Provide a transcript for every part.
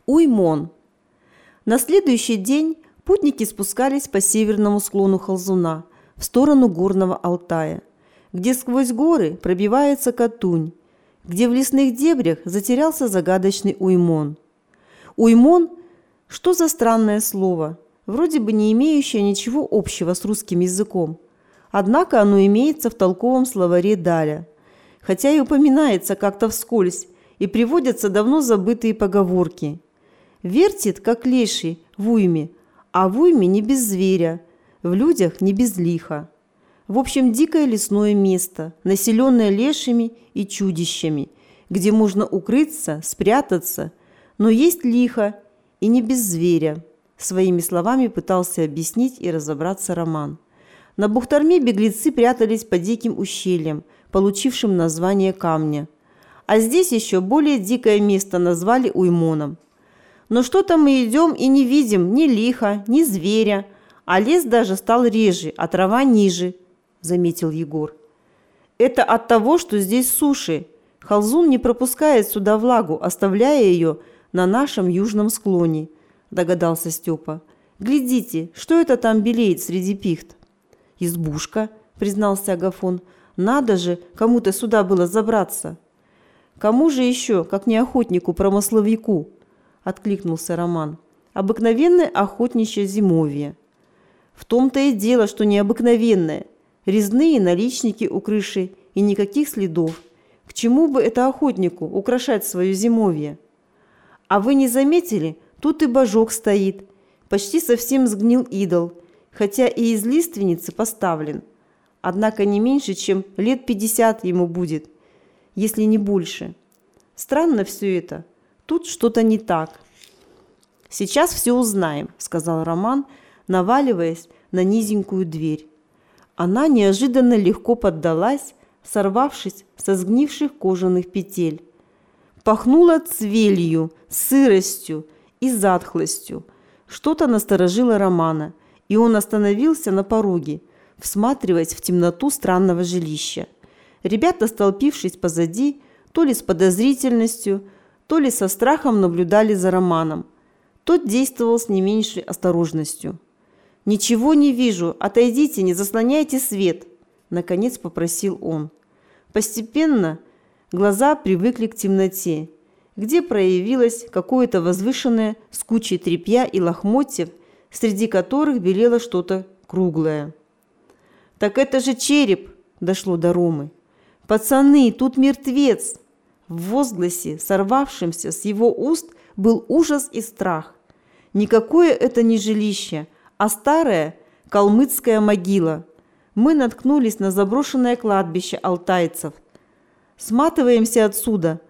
Уймон. На следующий день путники спускались по северному склону Халзуна в сторону горного Алтая, где сквозь горы пробивается Катунь, где в лесных дебрях затерялся загадочный Уймон. Уймон – что за странное слово, вроде бы не имеющее ничего общего с русским языком, однако оно имеется в толковом словаре Даля, хотя и упоминается как-то вскользь и приводятся давно забытые поговорки. Вертит, как леший, в уйме, а в уйме не без зверя, в людях не без лиха. В общем, дикое лесное место, населенное лешими и чудищами, где можно укрыться, спрятаться, но есть лихо и не без зверя, своими словами пытался объяснить и разобраться Роман. На Бухтарме беглецы прятались по диким ущельям, получившим название Камня. А здесь еще более дикое место назвали Уймоном. Но что-то мы идем и не видим ни лиха, ни зверя, а лес даже стал реже, а трава ниже, заметил Егор. Это от того, что здесь суши. Халзун не пропускает сюда влагу, оставляя ее на нашем южном склоне, догадался Степа. Глядите, что это там белеет среди пихт? Избушка, признался Агафон. Надо же кому-то сюда было забраться. Кому же еще, как не охотнику-промысловику? Откликнулся Роман. Обыкновенное охотничье зимовье. В том-то и дело, что необыкновенное. Резные наличники у крыши и никаких следов. К чему бы это охотнику украшать свое зимовье? А вы не заметили, тут и божок стоит. Почти совсем сгнил идол, хотя и из лиственницы поставлен. Однако не меньше, чем лет 50 ему будет, если не больше. Странно все это. Тут что-то не так. «Сейчас все узнаем», – сказал Роман, наваливаясь на низенькую дверь. Она неожиданно легко поддалась, сорвавшись со сгнивших кожаных петель. Пахнуло цвелью, сыростью и затхлостью. Что-то насторожило Романа, и он остановился на пороге, всматриваясь в темноту странного жилища. Ребята, столпившись позади, то ли с подозрительностью, то ли со страхом наблюдали за Романом. Тот действовал с не меньшей осторожностью. «Ничего не вижу, отойдите, не заслоняйте свет», – наконец попросил он. Постепенно глаза привыкли к темноте, где проявилось какое-то возвышенное с кучей тряпья и лохмотьев, среди которых белело что-то круглое. «Так это же череп!» – дошло до Ромы. «Пацаны, тут мертвец!» В возгласе, сорвавшемся с его уст, был ужас и страх. Никакое это не жилище, а старая калмыцкая могила. Мы наткнулись на заброшенное кладбище алтайцев. Сматываемся отсюда.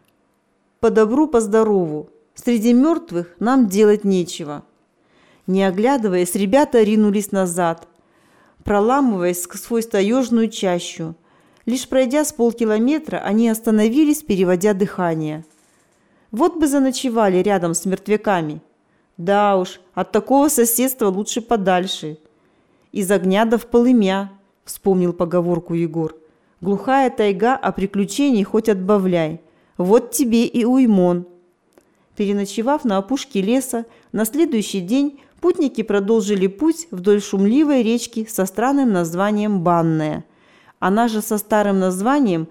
По добру, по здорову. Среди мертвых нам делать нечего. Не оглядываясь, ребята ринулись назад, проламываясь сквозь таежную чащу. Лишь пройдя с полкилометра, они остановились, переводя дыхание. Вот бы заночевали рядом с мертвяками. Да уж, от такого соседства лучше подальше. Из огня да в полымя, вспомнил поговорку Егор. Глухая тайга, а приключений хоть отбавляй. Вот тебе и Уймон. Переночевав на опушке леса, на следующий день путники продолжили путь вдоль шумливой речки со странным названием Банная. Она же со старым названием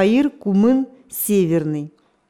Хаир-Кумын-Северный.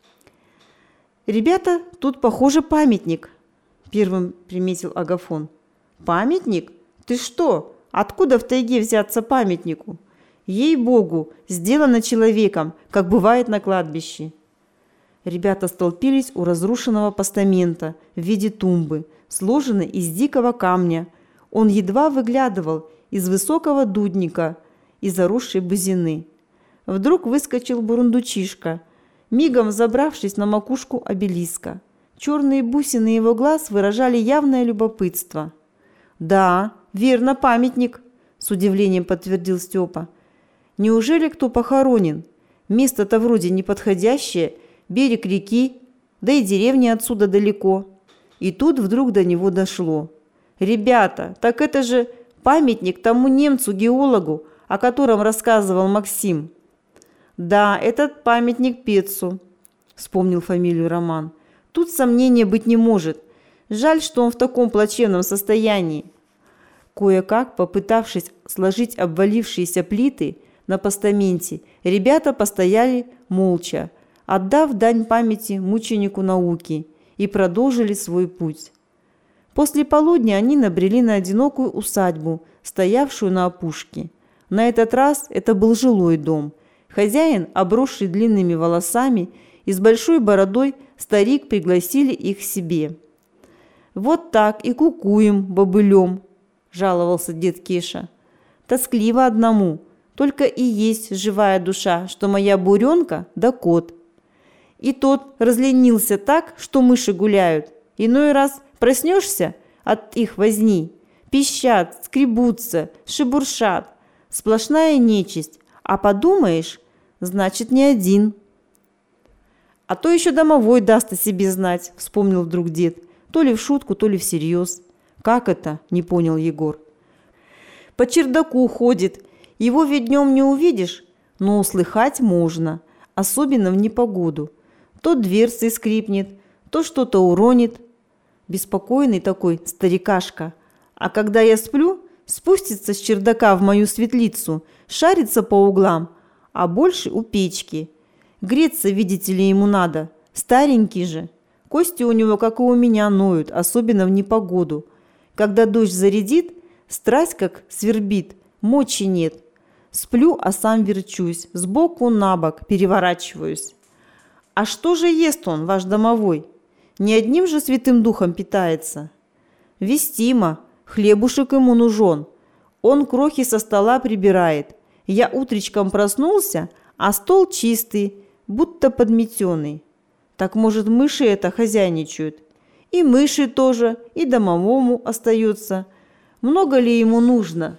«Ребята, тут, похоже, памятник», – первым приметил Агафон. «Памятник? Ты что? Откуда в тайге взяться памятнику? Ей-богу, сделано человеком, как бывает на кладбище». Ребята столпились у разрушенного постамента в виде тумбы, сложенной из дикого камня. Он едва выглядывал из высокого дудника и заросшей бузины. Вдруг выскочил бурундучишка, мигом забравшись на макушку обелиска. Черные бусины его глаз выражали явное любопытство. «Да, верно, памятник», – с удивлением подтвердил Степа. «Неужели кто похоронен? Место-то вроде неподходящее, берег реки, да и деревня отсюда далеко». И тут вдруг до него дошло. «Ребята, так это же памятник тому немцу-геологу, о котором рассказывал Максим». «Да, этот памятник Пецу», – вспомнил фамилию Роман. Тут сомнения быть не может. Жаль, что он в таком плачевном состоянии. Кое-как, попытавшись сложить обвалившиеся плиты на постаменте, ребята постояли молча, отдав дань памяти мученику науки, и продолжили свой путь. После полудня они набрели на одинокую усадьбу, стоявшую на опушке. На этот раз это был жилой дом. Хозяин, обросший длинными волосами и с большой бородой, старик, пригласили их к себе. «Вот так и кукуем бобылем», – жаловался дед Кеша. «Тоскливо одному, только и есть живая душа, что моя буренка да кот. И тот разленился так, что мыши гуляют. Иной раз проснешься от их возни, пищат, скребутся, шебуршат, сплошная нечисть, а подумаешь, значит, не один». «А то еще домовой даст о себе знать», – вспомнил вдруг дед, то ли в шутку, то ли всерьез. «Как это?» – не понял Егор. «По чердаку ходит. Его ведь днем не увидишь, но услыхать можно, особенно в непогоду. То дверцей скрипнет, то что-то уронит. Беспокойный такой старикашка. А когда я сплю, спустится с чердака в мою светлицу, шарится по углам, а больше у печки. Греться, видите ли, ему надо. Старенький же. Кости у него, как и у меня, ноют, особенно в непогоду. Когда дождь зарядит, страсть как свербит, мочи нет. Сплю, а сам верчусь, сбоку на бок переворачиваюсь. А что же ест он, ваш домовой? Не одним же святым духом питается? Вестимо, хлебушек ему нужен. Он крохи со стола прибирает. Я утречком проснулся, а стол чистый, будто подметенный. Так, может, мыши это хозяйничают? И мыши тоже, и домовому остается. Много ли ему нужно?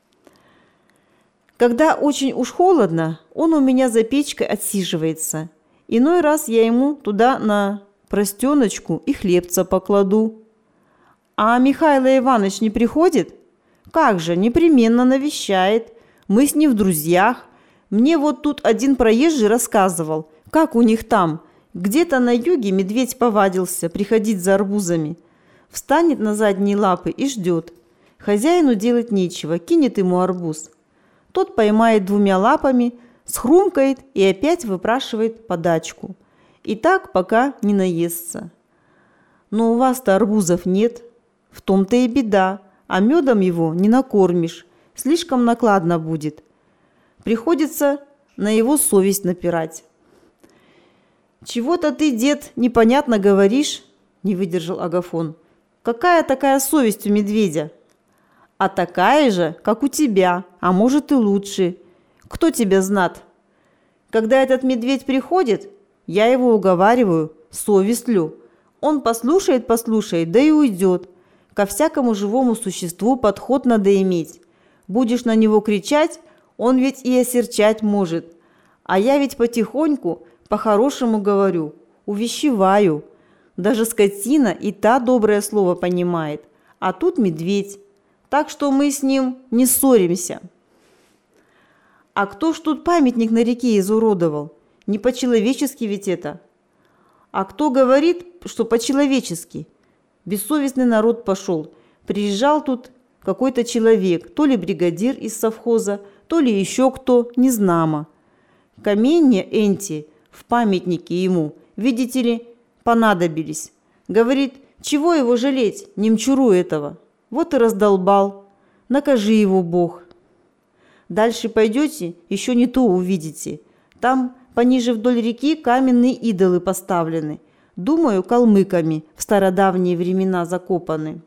Когда очень уж холодно, он у меня за печкой отсиживается. Иной раз я ему туда на простеночку и хлебца покладу. А Михаил Иванович не приходит? Как же, непременно навещает. Мы с ним в друзьях. Мне вот тут один проезжий рассказывал, как у них там. Где-то на юге медведь повадился приходить за арбузами. Встанет на задние лапы и ждет. Хозяину делать нечего, кинет ему арбуз. Тот поймает двумя лапами, схрумкает и опять выпрашивает подачку. И так, пока не наестся. Но у вас-то арбузов нет. В том-то и беда, а медом его не накормишь. Слишком накладно будет. Приходится на его совесть напирать. «Чего-то ты, дед, непонятно говоришь», – не выдержал Агафон. «Какая такая совесть у медведя?» «А такая же, как у тебя, а может и лучше. Кто тебя знат? Когда этот медведь приходит, я его уговариваю, совестлю. Он послушает, да и уйдет. Ко всякому живому существу подход надо иметь. Будешь на него кричать, он ведь и осерчать может. А я ведь потихоньку, по-хорошему говорю, увещеваю. Даже скотина и та доброе слово понимает. А тут медведь. Так что мы с ним не ссоримся». «А кто ж тут памятник на реке изуродовал? Не по-человечески ведь это». «А кто говорит, что по-человечески? Бессовестный народ пошел. Приезжал тут какой-то человек, то ли бригадир из совхоза, то ли еще кто, незнамо. Каменья энти в памятнике ему, видите ли, понадобились. Говорит, чего его жалеть, немчуру этого. Вот и раздолбал. Накажи его Бог. Дальше пойдете, еще не то увидите. Там пониже вдоль реки каменные идолы поставлены. Думаю, калмыками в стародавние времена закопаны.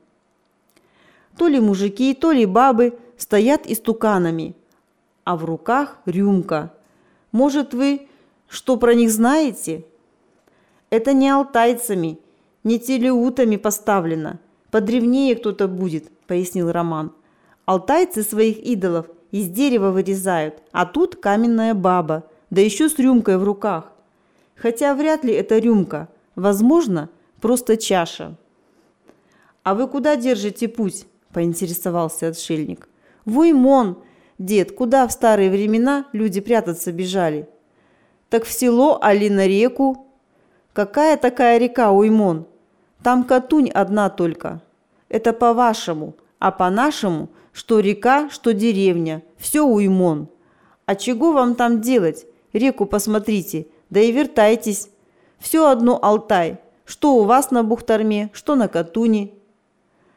То ли мужики, то ли бабы стоят истуканами, а в руках рюмка. Может, вы что про них знаете? Это не алтайцами, не телеутами поставлено. Подревнее кто-то будет, пояснил Роман. Алтайцы своих идолов из дерева вырезают, а тут каменная баба, да еще с рюмкой в руках. Хотя вряд ли это рюмка, возможно, просто чаша. «А вы куда держите путь?» – поинтересовался отшельник. «В Уймон, дед, куда в старые времена люди прятаться бежали?» «Так в село, али на реку?» Какая такая река Уймон? Там Катунь одна только. Это по-вашему, а по-нашему, что река, что деревня, все Уймон. А чего вам там делать? Реку посмотрите, да и вертайтесь. Все одно Алтай, что у вас на Бухтарме, что на Катуни».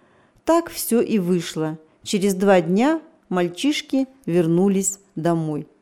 Так все и вышло. Через 2 дня мальчишки вернулись домой.